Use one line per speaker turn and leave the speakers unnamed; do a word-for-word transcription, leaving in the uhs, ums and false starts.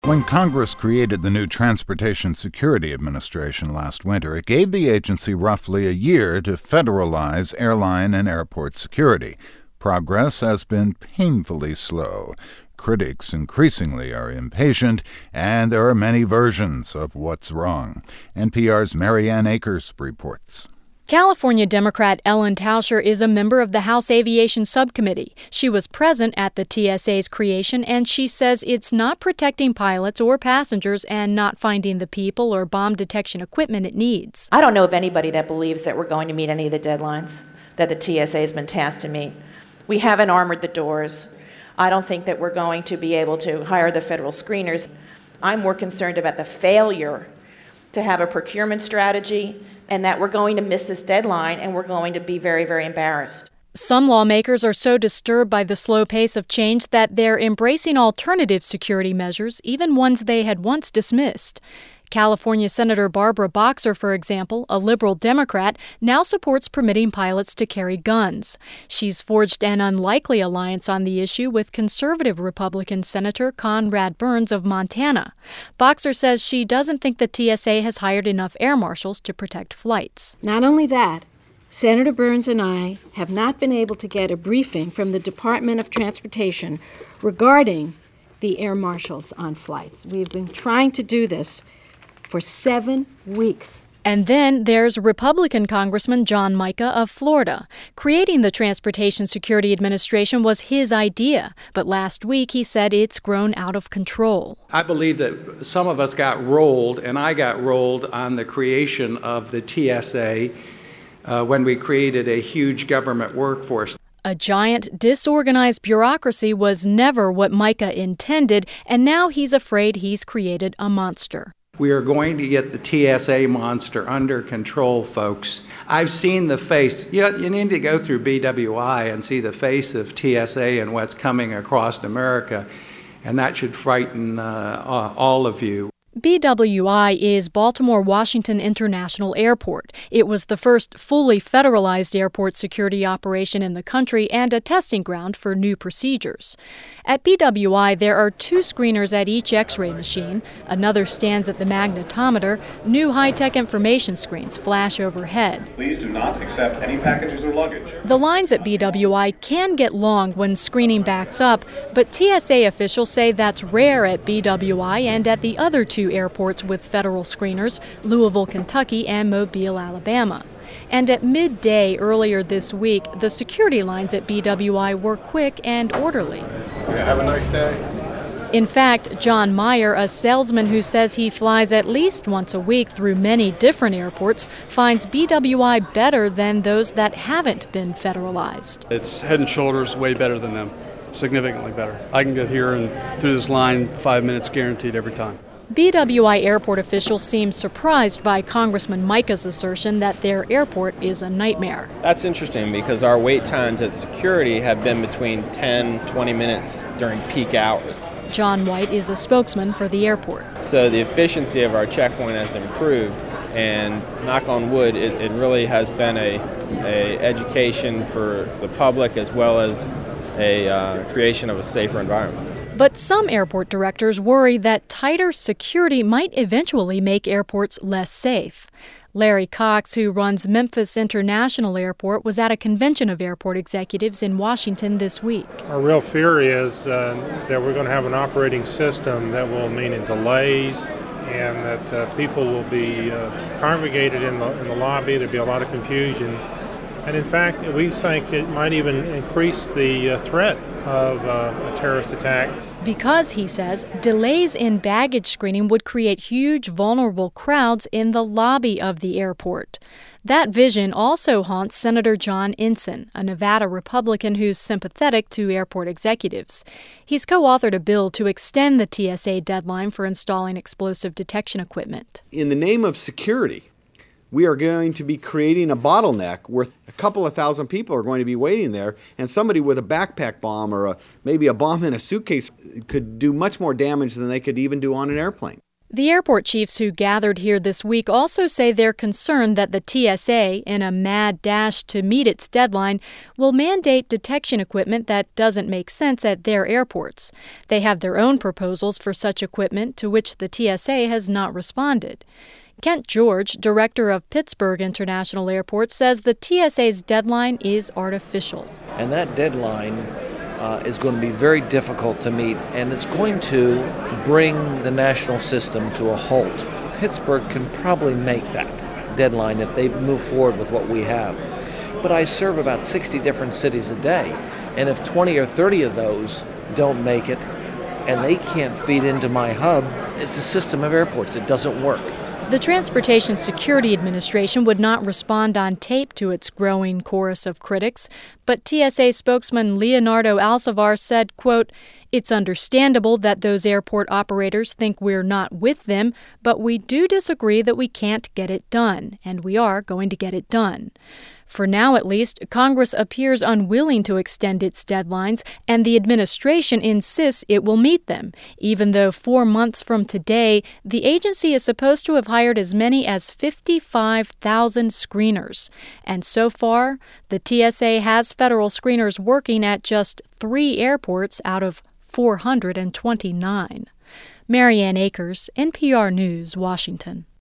When Congress created the new Transportation Security Administration last winter, it gave the agency roughly a year to federalize airline and airport security. Progress has been painfully slow. Critics increasingly are impatient, and there are many versions of what's wrong. N P R's Marianne Akers reports.
California Democrat Ellen Tauscher is a member of the House Aviation Subcommittee. She was present at the T S A's creation, and she says it's not protecting pilots or passengers and not finding the people or bomb detection equipment it needs.
I don't know of anybody that believes that we're going to meet any of the deadlines that the T S A has been tasked to meet. We haven't armored the doors. I don't think that we're going to be able to hire the federal screeners. I'm more concerned about the failure to have a procurement strategy and that we're going to miss this deadline and we're going to be very, very embarrassed.
Some lawmakers are so disturbed by the slow pace of change that they're embracing alternative security measures, even ones they had once dismissed. California Senator Barbara Boxer, for example, a liberal Democrat, now supports permitting pilots to carry guns. She's forged an unlikely alliance on the issue with conservative Republican Senator Conrad Burns of Montana. Boxer says she doesn't think the T S A has hired enough air marshals to protect flights.
Not only that, Senator Burns and I have not been able to get a briefing from the Department of Transportation regarding the air marshals on flights. We've been trying to do this for seven weeks.
And then there's Republican Congressman John Mica of Florida. Creating the Transportation Security Administration was his idea, but last week he said it's grown out of control.
I believe that some of us got rolled, and I got rolled on the creation of the T S A uh, when we created a huge government workforce.
A giant, disorganized bureaucracy was never what Mica intended, and now he's afraid he's created a monster.
We are going to get the T S A monster under control, folks. I've seen the face. You, you need to go through B W I and see the face of T S A and what's coming across America, and that should frighten uh, all of you.
B W I is Baltimore-Washington International Airport. It was the first fully federalized airport security operation in the country and a testing ground for new procedures. At B W I, there are two screeners at each X-ray machine. Another stands at the magnetometer. New high-tech information screens flash overhead.
Please do not accept any packages or luggage.
The lines at B W I can get long when screening backs up, but T S A officials say that's rare at B W I and at the other two airports with federal screeners, Louisville, Kentucky, and Mobile, Alabama. And at midday earlier this week, the security lines at B W I were quick and orderly.
Yeah, have a nice day.
In fact, John Meyer, a salesman who says he flies at least once a week through many different airports, finds B W I better than those that haven't been federalized.
It's head and shoulders way better than them, significantly better. I can get here and through this line five minutes guaranteed every time.
B W I airport officials seem surprised by Congressman Mica's assertion that their airport is a nightmare.
That's interesting because our wait times at security have been between ten, twenty minutes during peak hours.
John White is a spokesman for the airport.
So the efficiency of our checkpoint has improved, and knock on wood, it, it really has been a, a education for the public as well as a uh, creation of a safer environment.
But some airport directors worry that tighter security might eventually make airports less safe. Larry Cox, who runs Memphis International Airport, was at a convention of airport executives in Washington this week.
Our real fear is uh, that we're going to have an operating system that will mean in delays and that uh, people will be uh, congregated in the, in the lobby. There'll be a lot of confusion. And in fact, we think it might even increase the uh, threat of uh, a terrorist attack.
Because, he says, delays in baggage screening would create huge, vulnerable crowds in the lobby of the airport. That vision also haunts Senator John Ensign, a Nevada Republican who's sympathetic to airport executives. He's co-authored a bill to extend the T S A deadline for installing explosive detection equipment.
In the name of security, we are going to be creating a bottleneck where a couple of thousand people are going to be waiting there, and somebody with a backpack bomb or a, maybe a bomb in a suitcase could do much more damage than they could even do on an airplane.
The airport chiefs who gathered here this week also say they're concerned that the T S A, in a mad dash to meet its deadline, will mandate detection equipment that doesn't make sense at their airports. They have their own proposals for such equipment, to which the T S A has not responded. Kent George, director of Pittsburgh International Airport, says the T S A's deadline is artificial.
And that deadline Uh, is going to be very difficult to meet, and it's going to bring the national system to a halt. Pittsburgh can probably make that deadline if they move forward with what we have. But I serve about sixty different cities a day, and if twenty or thirty of those don't make it and they can't feed into my hub, it's a system of airports. It doesn't work.
The Transportation Security Administration would not respond on tape to its growing chorus of critics, but T S A spokesman Leonardo Alcivar said, quote, "It's understandable that those airport operators think we're not with them, but we do disagree that we can't get it done, and we are going to get it done." For now, at least, Congress appears unwilling to extend its deadlines, and the administration insists it will meet them, even though four months from today, the agency is supposed to have hired as many as fifty-five thousand screeners. And so far, the T S A has federal screeners working at just three airports out of four hundred twenty-nine. Marianne Akers, N P R News, Washington.